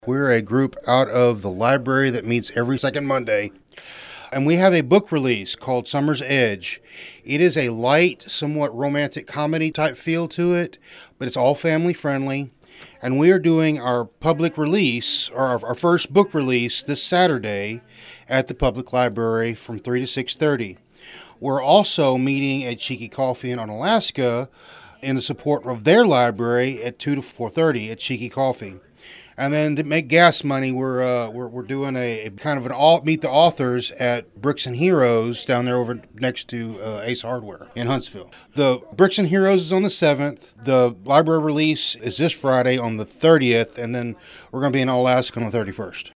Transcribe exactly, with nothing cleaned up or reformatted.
We're a group out of the library that meets every second Monday, and we have a book release called Summer's Edge. It is a light, somewhat romantic comedy type feel to it, but it's all family friendly. And we are doing our public release, or our, our first book release, this Saturday at the public library from three to six thirty. We're also meeting at Cheeky Coffee in Onalaska in the support of their library at two to four thirty at Cheeky Coffee. And then to make gas money, we're uh, we're, we're doing a, a kind of an all meet the authors at Bricks and Heroes down there over next to uh, Ace Hardware in Huntsville. The Bricks and Heroes is on the seventh. The library release is this Friday on the thirtieth, and then we're going to be in Alaska on the thirty-first.